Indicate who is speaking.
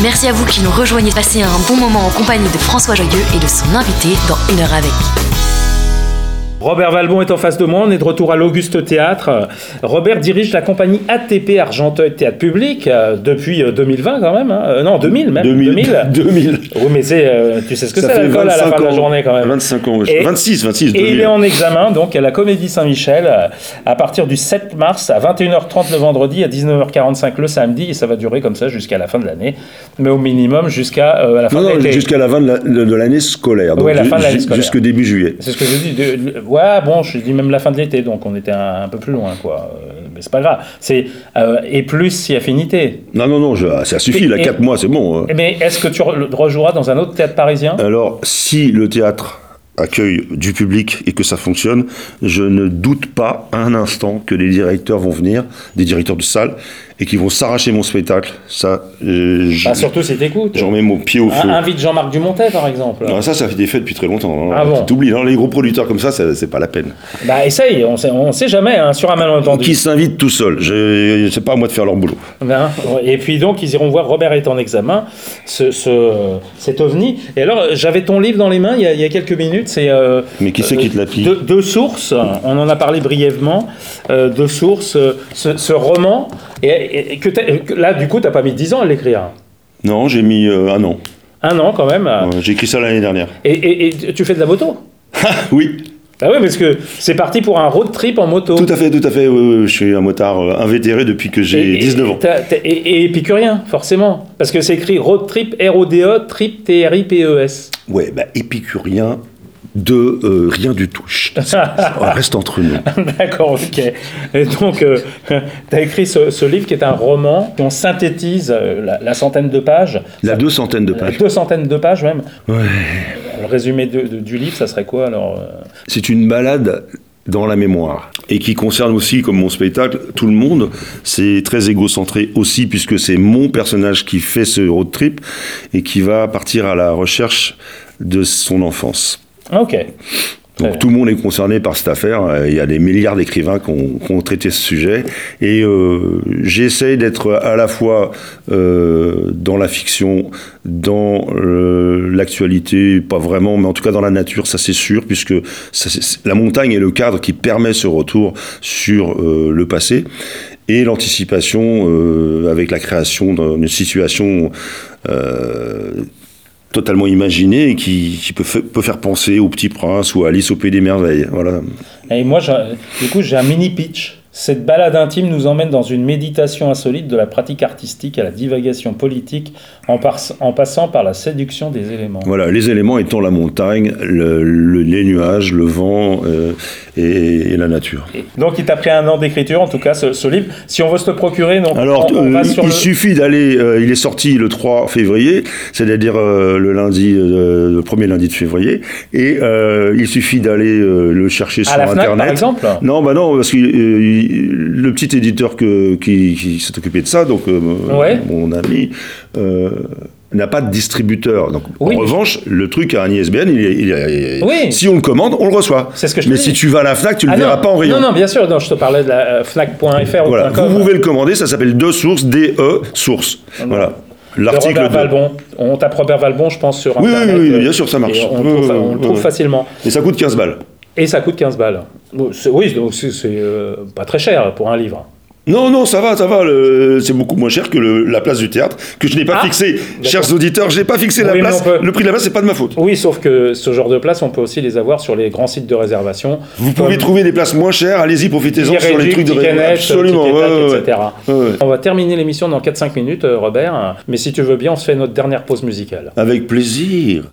Speaker 1: Merci à vous qui nous rejoignez. Passez un bon moment en compagnie de François Joyeux et de son invité dans Une heure avec.
Speaker 2: Robert Valbon est en face de moi, on est de retour à l'Auguste Théâtre. Robert dirige la compagnie ATP Argenteuil Théâtre Public depuis 2020 quand même. Non, 2000 même.
Speaker 3: 2000.
Speaker 2: Oui, mais tu sais ce que c'est l'alcool à la fin de la journée quand même.
Speaker 3: 25 ans, 26.
Speaker 2: Et
Speaker 3: 2000.
Speaker 2: il est en examen donc à la Comédie Saint-Michel à partir du 7 mars à 21h30 le vendredi, à 19h45 le samedi, et ça va durer comme ça jusqu'à la fin de l'année, mais au minimum jusqu'à la fin de l'été.
Speaker 3: Jusqu'à la fin de l'année scolaire. Donc
Speaker 2: la fin de l'année scolaire.
Speaker 3: Jusque début juillet.
Speaker 2: C'est ce que je dis. Ouais, bon, je dis même la fin de l'été, donc on était un peu plus loin, quoi. Mais c'est pas grave. C'est et plus si affinité.
Speaker 3: Non, ça suffit. 4 mois, c'est bon.
Speaker 2: Mais est-ce que tu rejoueras dans un autre théâtre parisien ?
Speaker 3: Alors, si le théâtre accueille du public et que ça fonctionne, je ne doute pas un instant que les directeurs vont venir, des directeurs de salle, et qui vont s'arracher mon spectacle. Ça,
Speaker 2: surtout si t'écoutes.
Speaker 3: J'en mets mon pied au feu.
Speaker 2: Invite Jean-Marc Dumontet, par exemple.
Speaker 3: Non, ça fait des faits depuis très longtemps.
Speaker 2: Ah bon ?
Speaker 3: T'oublies, les gros producteurs comme ça, c'est pas la peine.
Speaker 2: Bah essaye, on sait jamais, sur un malentendu.
Speaker 3: Qui s'invitent tout seuls. C'est pas à moi de faire leur boulot.
Speaker 2: Et puis donc, ils iront voir Robert est en examen, cet ovni. Et alors, j'avais ton livre dans les mains il y a quelques minutes. C'est,
Speaker 3: mais qui c'est qui te l'a pris ?
Speaker 2: Deux sources, on en a parlé brièvement. Deux sources, ce roman... Et là, du coup, t'as pas mis 10 ans à l'écrire ?
Speaker 3: Non, j'ai mis 1 an. 1
Speaker 2: an, quand même.
Speaker 3: Ouais, j'ai écrit ça l'année dernière.
Speaker 2: Et tu fais de la moto ?
Speaker 3: Oui.
Speaker 2: Ah oui, parce que c'est parti pour un road trip en moto.
Speaker 3: Tout à fait. Je suis un motard invétéré depuis que j'ai 19 ans.
Speaker 2: Et épicurien, forcément. Parce que c'est écrit road trip, R-O-D-E, trip, T-R-I-P-E-S.
Speaker 3: Ouais, épicurien de rien du tout. Ça reste entre nous.
Speaker 2: D'accord, ok. Et donc, tu as écrit ce livre qui est un roman, on synthétise la centaine de pages.
Speaker 3: La 200 de pages.
Speaker 2: 200 de pages même.
Speaker 3: Ouais.
Speaker 2: Le résumé du livre, ça serait quoi alors ?
Speaker 3: C'est une balade dans la mémoire et qui concerne aussi, comme mon spectacle, tout le monde. C'est très égocentré aussi puisque c'est mon personnage qui fait ce road trip et qui va partir à la recherche de son enfance.
Speaker 2: Ok.
Speaker 3: Donc tout le monde est concerné par cette affaire. Il y a des milliards d'écrivains qui ont traité ce sujet. Et j'essaye d'être à la fois dans la fiction, dans l'actualité, pas vraiment, mais en tout cas dans la nature, ça c'est sûr, puisque la montagne est le cadre qui permet ce retour sur le passé. Et l'anticipation avec la création d'une situation... totalement imaginé et qui peut faire penser au Petit Prince ou à Alice au Pays des Merveilles. Voilà.
Speaker 2: Et moi, du coup, j'ai un mini pitch. Cette balade intime nous emmène dans une méditation insolite de la pratique artistique à la divagation politique en passant par la séduction des éléments.
Speaker 3: Voilà, les éléments étant la montagne, les nuages, le vent et la nature.
Speaker 2: Donc il t'a pris 1 an d'écriture, en tout cas, ce livre. Si on veut se le procurer, donc
Speaker 3: il suffit d'aller... il est sorti le 3 février, c'est-à-dire le premier lundi de février, et il suffit d'aller le chercher sur Internet. À la Fnac,
Speaker 2: par exemple ?
Speaker 3: Non, parce que le petit éditeur qui s'est occupé de ça, donc mon ami, n'a pas de distributeur. Donc, en revanche, le truc a un ISBN, si on le commande, on le reçoit.
Speaker 2: C'est ce que je
Speaker 3: Mais si tu vas à la Fnac, tu ne le verras pas en rayon.
Speaker 2: Non, bien sûr, je te parlais de la Fnac.fr.
Speaker 3: Voilà, vous pouvez le commander, ça s'appelle Deux Sources, D-E, Source. Voilà.
Speaker 2: L'article Robert Valbon. On tape Robert Valbon, je pense, sur Internet.
Speaker 3: Oui, bien sûr, ça marche.
Speaker 2: On le trouve facilement.
Speaker 3: Et ça coûte 15 balles.
Speaker 2: Et ça coûte 15 balles. Oui, donc c'est pas très cher pour un livre.
Speaker 3: Non, ça va. C'est beaucoup moins cher que la place du théâtre, que je n'ai pas fixé. Chers auditeurs, je n'ai pas fixé la place. Le prix de la place, c'est pas de ma faute.
Speaker 2: Oui, sauf que ce genre de place, on peut aussi les avoir sur les grands sites de réservation.
Speaker 3: Vous pouvez trouver des places moins chères, allez-y, profitez-en sur les trucs de réservation. Absolument,
Speaker 2: etc. On va terminer l'émission dans 4-5 minutes, Robert. Mais si tu veux bien, on se fait notre dernière pause musicale.
Speaker 3: Avec plaisir.